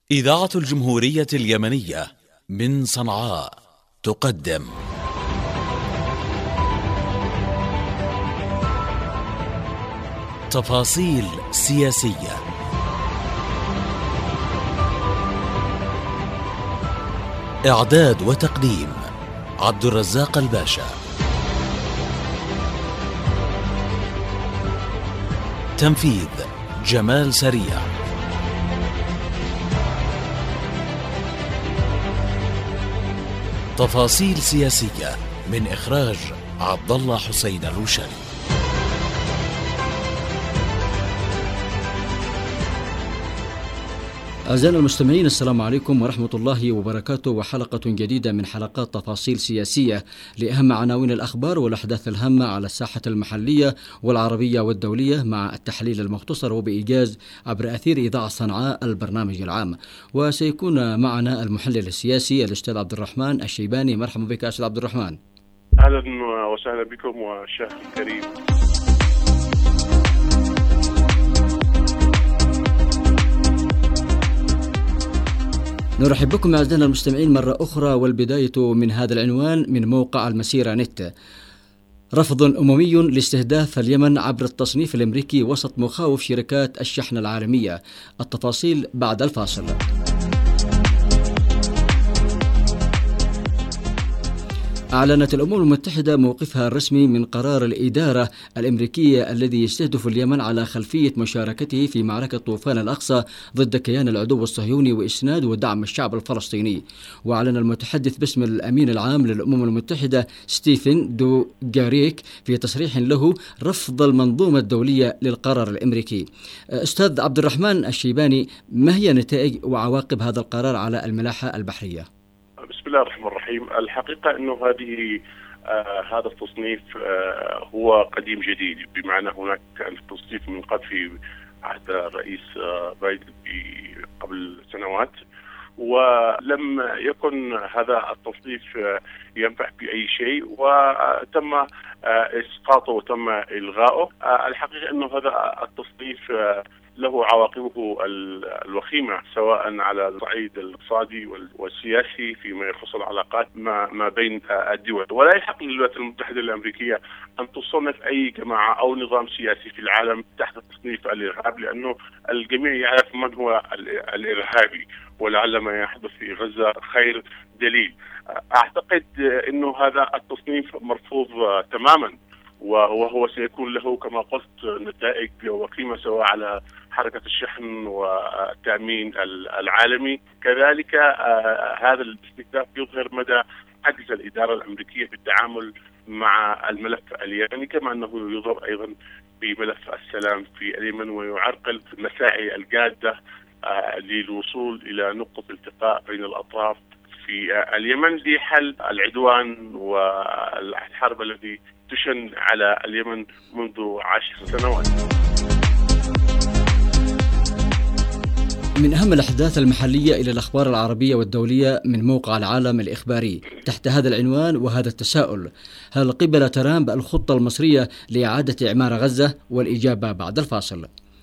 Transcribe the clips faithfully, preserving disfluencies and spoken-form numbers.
إذاعة الجمهورية اليمنية من صنعاء تقدم تفاصيل سياسية. إعداد وتقديم عبد الرزاق الباشا. تنفيذ جمال سريع. تفاصيل سياسية من إخراج عبد الله حسين الروشاني. أعزائنا المستمعين، السلام عليكم ورحمة الله وبركاته، وحلقة جديدة من حلقات تفاصيل سياسية لأهم عناوين الأخبار والأحداث الهامة على الساحة المحلية والعربية والدولية، مع التحليل المختصر وبإيجاز عبر أثير إذاعة صنعاء البرنامج العام. وسيكون معنا المحلل السياسي الأستاذ عبد الرحمن الشيباني. مرحبا بك أستاذ عبد الرحمن. أهلا وسهلا بكم والشهر الكريم. نرحب بكم أعزائنا المستمعين مرة أخرى، والبداية من هذا العنوان من موقع المسيرة نت. رفض أممي لاستهداف اليمن عبر التصنيف الأمريكي وسط مخاوف شركات الشحن العالمية. التفاصيل بعد الفاصل. أعلنت الأمم المتحدة موقفها الرسمي من قرار الإدارة الأمريكية الذي يستهدف اليمن على خلفية مشاركته في معركة طوفان الأقصى ضد كيان العدو الصهيوني وإسناد ودعم الشعب الفلسطيني. وأعلن المتحدث باسم الأمين العام للأمم المتحدة ستيفن دوغاريك في تصريح له رفض المنظومة الدولية للقرار الأمريكي. أستاذ عبد الرحمن الشيباني، ما هي نتائج وعواقب هذا القرار على الملاحة البحرية؟ بسم الله الرحمن الرحيم. الحقيقة أنه هذه آه هذا التصنيف آه هو قديم جديد، بمعنى هناك كان تصنيف من قبل في عهد الرئيس آه بايدن قبل سنوات، ولم يكن هذا التصنيف آه ينفع بأي شيء، وتم آه إسقاطه وتم إلغائه. آه الحقيقة أنه هذا التصنيف آه له عواقبه الوخيمة، سواء على الصعيد الاقتصادي والسياسي فيما يخص العلاقات ما بين الدول. ولا يحق للولايات المتحدة الأمريكية أن تصنف أي جماعة أو نظام سياسي في العالم تحت تصنيف الإرهاب، لأنه الجميع يعرف من هو الإرهابي، ولعل ما يحدث في غزة خير دليل. أعتقد أنه هذا التصنيف مرفوض تماما، وهو سيكون له كما قلت نتائج وقيمة سواء على حركة الشحن والتأمين العالمي. كذلك آه هذا الاستهداف يظهر مدى عجز الإدارة الأمريكية في التعامل مع الملف اليمني، كما أنه يظهر أيضا بملف السلام في اليمن، ويعرقل المساعي الجادة آه للوصول إلى نقطة التقاء بين الأطراف في آه اليمن لحل العدوان والحرب الذي تشن على اليمن منذ عشر سنوات. من أهم الأحداث المحلية إلى الأخبار العربية والدولية من موقع العالم الإخباري تحت هذا العنوان وهذا التساؤل: هل قبل ترامب الخطة المصرية لإعادة إعمار غزة؟ والإجابة بعد الفاصل.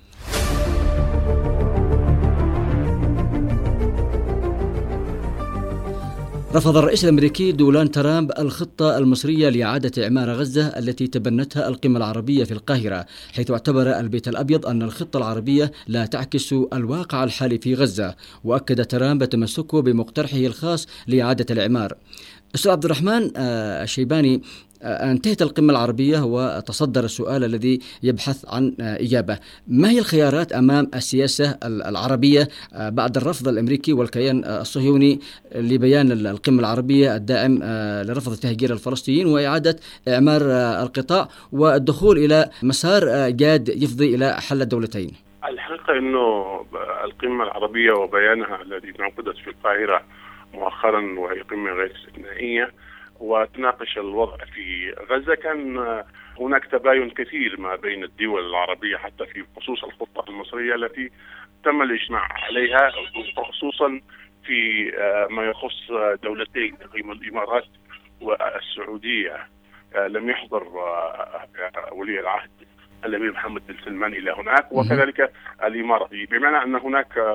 رفض الرئيس الأمريكي دونالد ترامب الخطة المصرية لإعادة إعمار غزة التي تبنتها القمة العربية في القاهرة، حيث اعتبر البيت الأبيض أن الخطة العربية لا تعكس الواقع الحالي في غزة. وأكد ترامب تمسكه بمقترحه الخاص لإعادة الإعمار. أستاذ عبد الرحمن الشيباني، انتهت القمة العربية وتصدر السؤال الذي يبحث عن إجابة: ما هي الخيارات أمام السياسة العربية بعد الرفض الأمريكي والكيان الصهيوني لبيان القمة العربية الداعم لرفض تهجير الفلسطينيين وإعادة إعمار القطاع والدخول إلى مسار جاد يفضي إلى حل الدولتين؟ الحقيقة أنه القمة العربية وبيانها الذي انعقدت في القاهرة مؤخرا، وهي قمة غير استثنائية وتناقش الوضع في غزة، كان هناك تباين كثير ما بين الدول العربية حتى في خصوص الخطة المصرية التي تم الإجماع عليها، خصوصا في ما يخص دولتين الإمارات والسعودية. لم يحضر ولي العهد الأمير محمد بن سلمان إلى هناك، وكذلك الإمارة، بمعنى أن هناك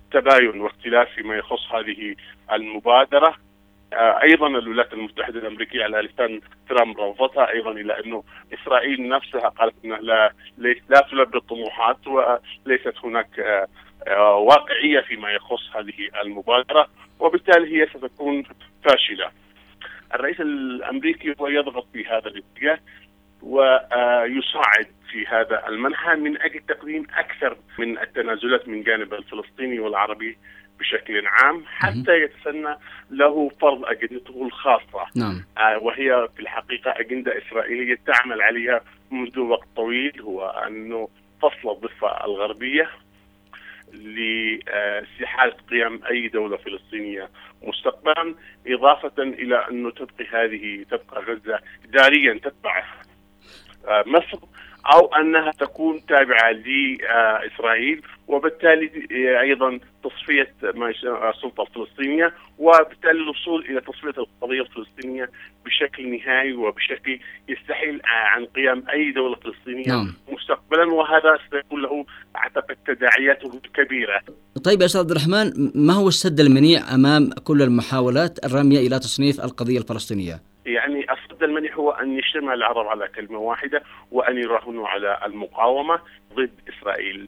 تباين واختلاف فيما يخص هذه المبادرة. أيضا الولايات المتحدة الأمريكية على لسان ترامب رفضتها أيضا، إلى أنه إسرائيل نفسها قالت أنها لا لا تلبي الطموحات وليست هناك واقعية فيما يخص هذه المبادرة، وبالتالي هي ستكون فاشلة. الرئيس الأمريكي هو يضغط في هذا الاتجاه ويساعد في هذا المنحى من أجل تقديم أكثر من التنازلات من جانب الفلسطيني والعربي بشكل عام، حتى يتسنى له فرض أجندته الخاصة. نعم. وهي في الحقيقة أجندة إسرائيلية تعمل عليها منذ وقت طويل، هو أنه فصل الضفة الغربية لاستحالة قيام أي دولة فلسطينية مستقبلا، إضافة إلى أنه تبقي هذه تبقى غزة إداريا تتبع مصر، أو أنها تكون تابعة لإسرائيل، وبالتالي أيضا تصفية السلطة الفلسطينية، وبالتالي الوصول إلى تصفية القضية الفلسطينية بشكل نهائي وبشكل يستحيل عن قيام أي دولة فلسطينية نعم. مستقبلا، وهذا سيكون له أعتقد تداعياته الكبيرة. طيب يا أستاذ عبد الرحمن، ما هو السد المنيع أمام كل المحاولات الرامية إلى تصنيف القضية الفلسطينية؟ يعني السد المنيع هو أن يجتمع العرب على كلمة واحدة وأن يراهنوا على المقاومة ضد إسرائيل.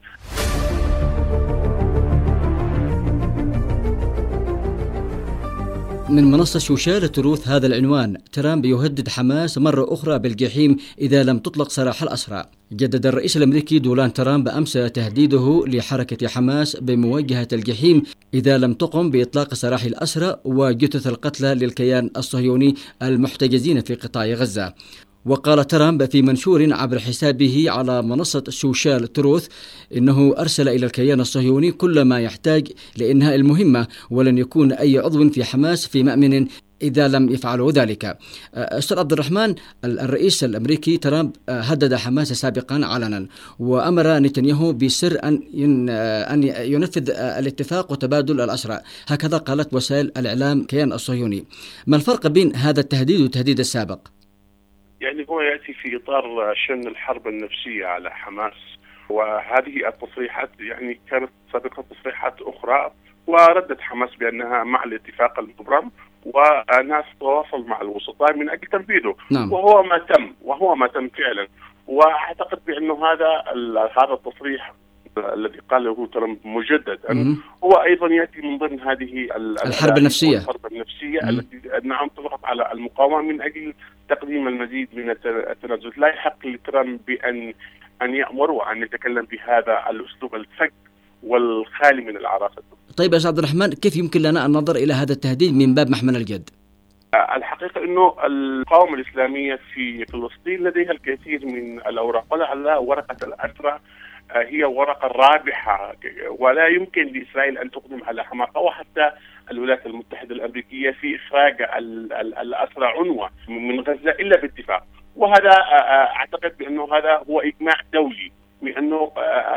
من منصة شوشال تروث هذا العنوان: ترامب يهدد حماس مرة أخرى بالجحيم إذا لم تطلق سراح الأسرى. جدد الرئيس الأمريكي دونالد ترامب أمس تهديده لحركة حماس بمواجهة الجحيم إذا لم تقم بإطلاق سراح الأسرى وجثث القتلى للكيان الصهيوني المحتجزين في قطاع غزة. وقال ترامب في منشور عبر حسابه على منصة شوشال تروث إنه أرسل إلى الكيان الصهيوني كل ما يحتاج لإنهاء المهمة، ولن يكون أي عضو في حماس في مأمن إذا لم يفعلوا ذلك. أستاذ عبد الرحمن، الرئيس الأمريكي ترامب هدد حماس سابقا علنا، وأمر نتنياهو بسر أن أن ينفذ الاتفاق وتبادل الأسرى، هكذا قالت وسائل الإعلام الكيان الصهيوني. ما الفرق بين هذا التهديد والتهديد السابق؟ يعني هو يأتي في إطار شن الحرب النفسية على حماس، وهذه التصريحات يعني كانت سابقا تصريحات أخرى، وردت حماس بأنها مع الاتفاق المبرم وناس تواصل مع الوسطاء من أجل تنفيذه. نعم. وهو ما تم وهو ما تم فعلا. وأعتقد بأنه هذا هذا التصريح الذي قاله ترامب مجددا هو أيضا يأتي من ضمن هذه الحرب النفسية الحرب النفسية التي نعم تضغط على المقاومة من أجل تقديم المزيد من التنازل. لا يحق لترامب بأن أن يأمر وأن يتكلم بهذا الأسلوب الفج والخالي من العراقة. طيب يا أستاذ عبد الرحمن، كيف يمكن لنا أن ننظر إلى هذا التهديد من باب محمل الجد؟ الحقيقة أنه المقاومة الإسلامية في فلسطين لديها الكثير من الأوراق، ولعل ورقة الأسرى هي ورقة رابحة، ولا يمكن لإسرائيل أن تقدم على حماقة، وحتى الولايات المتحدة الأمريكية في إخراج الأسرى عنوة من غزة إلا باتفاق. وهذا أعتقد بأنه هذا هو إجماع دولي بأنه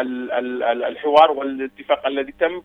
الحوار والاتفاق الذي تم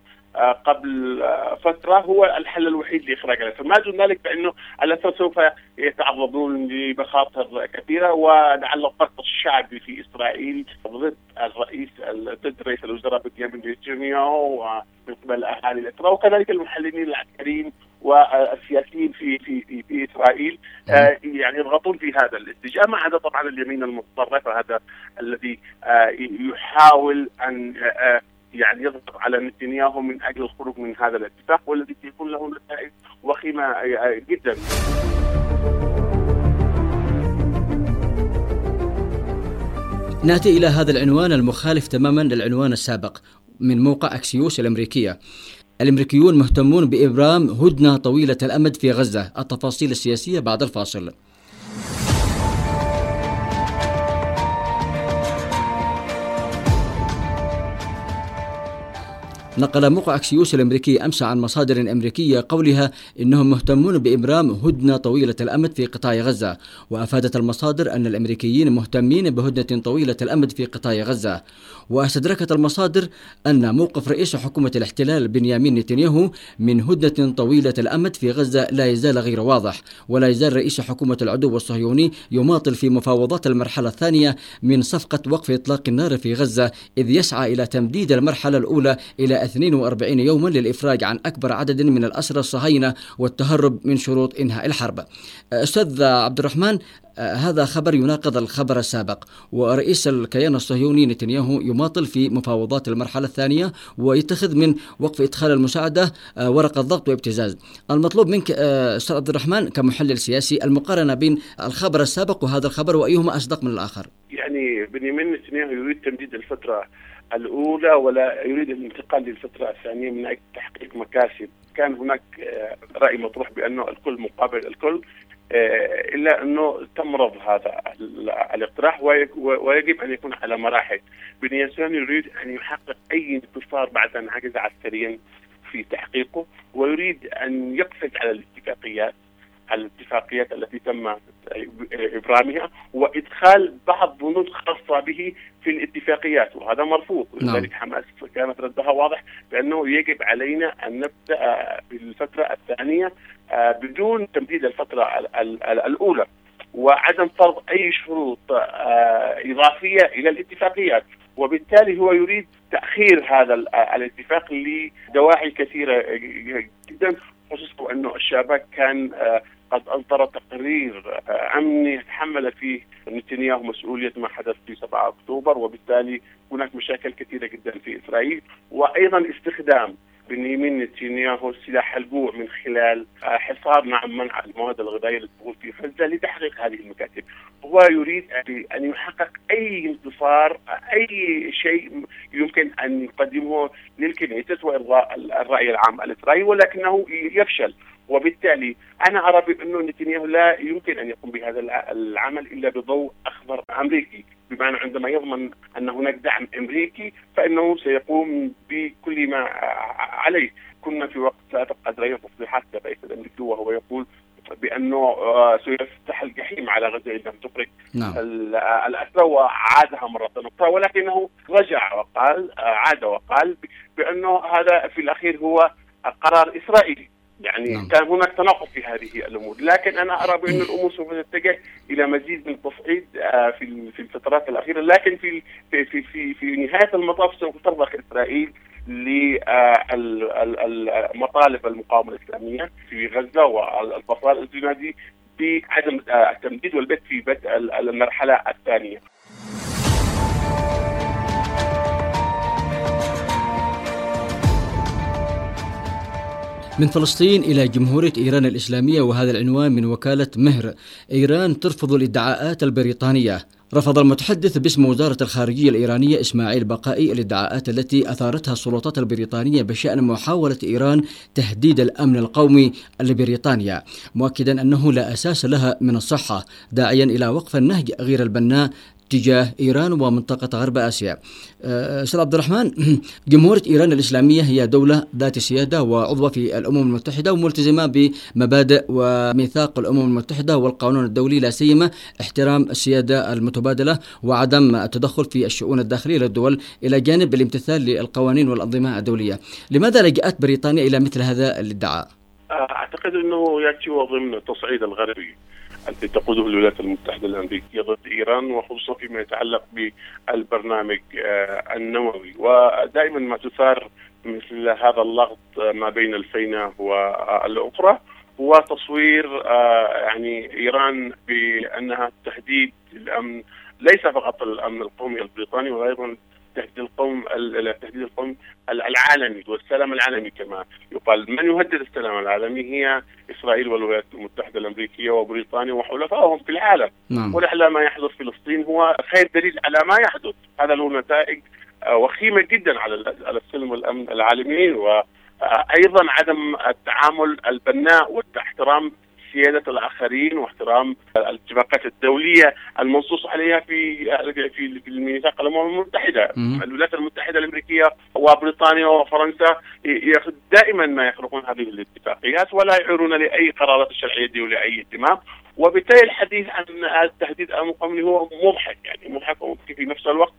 قبل فترة هو الحل الوحيد لإخراج الأسرى. ما دون ذلك فإنه الأسرى سوف يتعرضون لمخاطر كثيرة، ولعل الضغط الشعبي في إسرائيل ضد الرئيس ضد رئيس الوزراء بنيامين نتنياهو ومن قبل أهالي الأسرى، وكذلك المحللين العسكريين والسياسيين في في في, في إسرائيل آه يعني يضغطون في هذا الاتجاه، ما عدا طبعا اليمين المتطرف هذا الذي آه يحاول أن آه يعني يضغط على نتنياهو من أجل الخروج من هذا الاتفاق، والذي يكون له نتائج وخيمة جدا. نأتي إلى هذا العنوان المخالف تماما للعنوان السابق من موقع أكسيوس الأمريكية: الأمريكيون مهتمون بإبرام هدنة طويلة الأمد في غزة. التفاصيل السياسية بعد الفاصل. نقل موقع أكسيوس الأمريكي أمس عن مصادر أمريكية قولها إنهم مهتمون بإبرام هدنة طويلة الأمد في قطاع غزة، وأفادت المصادر أن الأمريكيين مهتمين بهدنة طويلة الأمد في قطاع غزة. واستدركت المصادر أن موقف رئيس حكومة الاحتلال بنيامين نتنياهو من هدنة طويلة الأمد في غزة لا يزال غير واضح، ولا يزال رئيس حكومة العدو الصهيوني يماطل في مفاوضات المرحلة الثانية من صفقة وقف إطلاق النار في غزة، إذ يسعى إلى تمديد المرحلة الأولى إلى اثنين وأربعين يوما للإفراج عن أكبر عدد من الأسرى الصهاينة والتهرب من شروط إنهاء الحرب. أستاذ عبد الرحمن، هذا خبر يناقض الخبر السابق، ورئيس الكيان الصهيوني نتنياهو يماطل في مفاوضات المرحلة الثانية ويتخذ من وقف إدخال المساعدة ورقة ضغط وابتزاز. المطلوب منك أستاذ عبد الرحمن كمحلل سياسي المقارنة بين الخبر السابق وهذا الخبر، وأيهما أصدق من الآخر؟ يعني بنيامين نتنياهو يريد تمديد الفترة الأولى ولا يريد الانتقال للفترة الثانية من أجل تحقيق مكاسب. كان هناك رأي مطروح بأنه الكل مقابل الكل، إلا أنه تم رفض هذا الاقتراح ويجب أن يكون على مراحل. بنيامين يريد أن يحقق أي انتصار بعد أن عجز عسكريا في تحقيقه، ويريد أن يقفز على الاتفاقيات على الاتفاقيات التي تم إبرامها وإدخال بعض بنود خاصة به في الاتفاقيات، وهذا مرفوض. لذلك حماس كانت ردها واضح بأنه يجب علينا أن نبدأ بالفترة الثانية بدون تمديد الفترة الأولى، وعدم فرض أي شروط إضافية إلى الاتفاقيات. وبالتالي هو يريد تأخير هذا الاتفاق لدواعي كثيرة جدا، خصوصا أنه الشباب كان قد أصدر تقرير أمني يتحمل فيه نتنياهو مسؤولية ما حدث في سبعة أكتوبر، وبالتالي هناك مشاكل كثيرة جدا في إسرائيل. وأيضا استخدام بنيامين نتنياهو سلاح الجوع من خلال حصار نعم منع المواد الغذائية للدخول في غزة لتحقيق هذه المكاسب. هو يريد أن يحقق أي انتصار، أي شيء يمكن أن يقدمه للكنيسة وإرضاء الرأي العام الإسرائيلي، ولكنه يفشل. وبالتالي أنا أرى بأنه نتنياهو لا يمكن أن يقوم بهذا العمل إلا بضوء أخضر أمريكي، بمعنى عندما يضمن أن هناك دعم أمريكي فإنه سيقوم بكل ما عليه. كنا في وقت سابق قد رأينا تصريحات الرئيس الأمريكي وهو يقول بأنه سيفتح الجحيم على غزة إذا لم تخرج نعم. الأسرى، وعادها مرة أخرى، ولكنه رجع وقال عاد وقال بأنه هذا في الأخير هو قرار إسرائيلي. يعني نعم. كان هناك تناقض في هذه الأمور، لكن أنا أرى بأن الأمور سوف تتجه إلى مزيد من التصعيد في في الفترات الأخيرة، لكن في في في في, في نهاية المطاف سوف ترضخ إسرائيل لمطالب المقاومة الإسلامية في غزة والفصائل الجنادي بعدم التمديد والبت في بدء المرحلة الثانية. من فلسطين إلى جمهورية إيران الإسلامية، وهذا العنوان من وكالة مهر. إيران ترفض الادعاءات البريطانية. رفض المتحدث باسم وزارة الخارجية الإيرانية إسماعيل بقائي الادعاءات التي أثارتها السلطات البريطانية بشأن محاولة إيران تهديد الأمن القومي لبريطانيا، مؤكدا أنه لا أساس لها من الصحة، داعيا إلى وقف النهج غير البناء تجاه إيران ومنطقة غرب آسيا. أستاذ عبد الرحمن، جمهورية إيران الإسلامية هي دولة ذات سيادة وعضوة في الأمم المتحدة وملتزمة بمبادئ وميثاق الأمم المتحدة والقانون الدولي، لا سيما احترام السيادة المتبادلة وعدم التدخل في الشؤون الداخلية للدول، إلى جانب الامتثال للقوانين والأنظمة الدولية. لماذا لجأت بريطانيا إلى مثل هذا الادعاء؟ أعتقد أنه يأتي ضمن التصعيد الغربي التي تقوده الولايات المتحدة الأمريكية ضد إيران، وخصوصا فيما يتعلق بالبرنامج النووي. ودائما ما تثار مثل هذا اللغط ما بين الفينة والأخرى هو تصوير يعني إيران بأنها تهديد الأمن، ليس فقط الأمن القومي البريطاني، وأيضا تهديد القوم التهديد القوم العالمي والسلام العالمي كما يقال. من يهدد السلام العالمي هي إسرائيل والولايات المتحدة الأمريكية وبريطانيا وحلفائهم في العالم. نعم. ولعل ما يحدث في فلسطين هو خير دليل على ما يحدث. هذا له نتائج وخيمة جدا على السلم والأمن العالمي، وأيضا عدم التعامل البناء واحترام سيادة الآخرين واحترام الاتفاقات الدولية المنصوص عليها في في الميثاق الأمم المتحدة. الولايات المتحدة الأمريكية وبريطانيا وفرنسا دائما ما يخرقون هذه الاتفاقيات ولا يعيرون لأي قرارات الشرعية الدولية أي اهتمام، وبالتالي الحديث عن التهديد الأمن القومي هو مضحك، يعني مضحك ومضحك في نفس الوقت.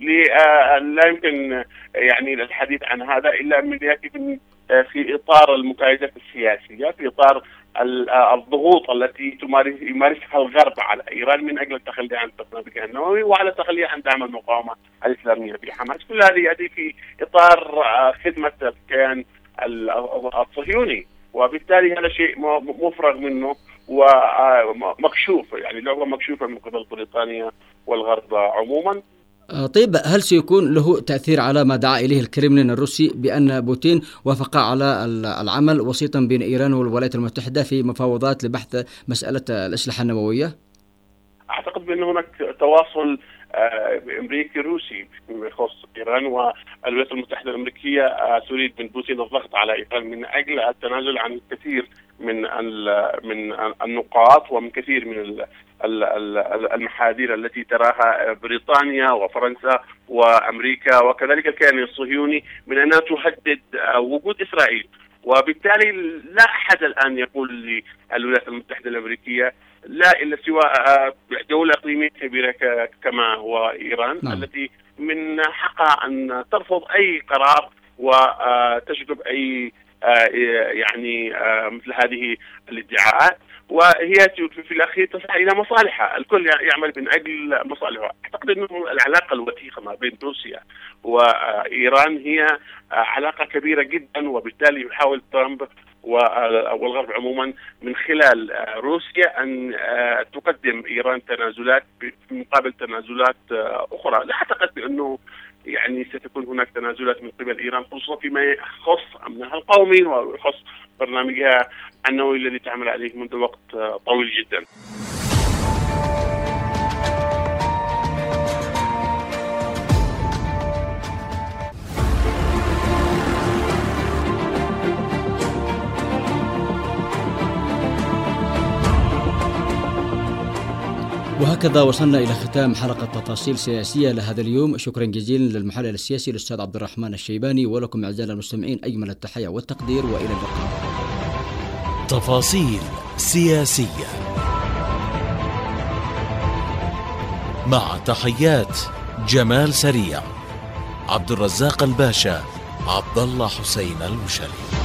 لا يمكن يعني الحديث عن هذا إلا من يأتي في إطار المكايدات السياسية، في إطار الضغوط التي تمارس يمارسها الغرب على إيران من أجل التخلي عن برنامجها النووي وعلى التخلي عن دعم المقاومة الإسلامية في حماس. كل هذه يأتي في إطار خدمة الكيان الصهيوني، وبالتالي هذا شيء مفرغ منه ومكشوف، يعني لعبة مكشوفة من قبل بريطانيا والغرب عموما. طيب، هل سيكون له تأثير على ما دعا إليه الكرملين الروسي بأن بوتين وافق على العمل وسيطا بين إيران والولايات المتحدة في مفاوضات لبحث مسألة الأسلحة النووية؟ أعتقد بأن هناك تواصل أمريكي روسي يخص إيران، والولايات المتحدة الأمريكية تريد من بوتين الضغط على إيران من أجل التنازل عن الكثير من من النقاط ومن كثير من المحاذير التي تراها بريطانيا وفرنسا وأمريكا وكذلك الكيان الصهيوني من أنها تهدد وجود إسرائيل. وبالتالي لا أحد الآن يقول للولايات المتحدة الأمريكية لا إلا سواء دولة إقليمية كبيرة كما هو إيران نعم. التي من حقها أن ترفض أي قرار وتجلب أي يعني مثل هذه الادعاءات، وهي في الأخير تسعى إلى مصالحها. الكل يعمل من أجل مصالحها. أعتقد أن العلاقة الوثيقة ما بين روسيا وإيران هي علاقة كبيرة جدا، وبالتالي يحاول ترامب والغرب عموما من خلال روسيا أن تقدم إيران تنازلات مقابل تنازلات أخرى. لا أعتقد بأنه يعني ستكون هناك تنازلات من قبل إيران، خصوصا فيما يخص أمنها القومي ويخص برنامجها النووي الذي تعمل عليه منذ وقت طويل جدا. وهكذا وصلنا إلى ختام حلقة تفاصيل سياسية لهذا اليوم. شكرا جزيلا للمحلل السياسي الأستاذ عبد الرحمن الشيباني، ولكم أعزائنا المستمعين أجمل التحية والتقدير، وإلى اللقاء. تفاصيل سياسية مع تحيات جمال سريع، عبد الرزاق الباشا، عبد الله حسين المشري.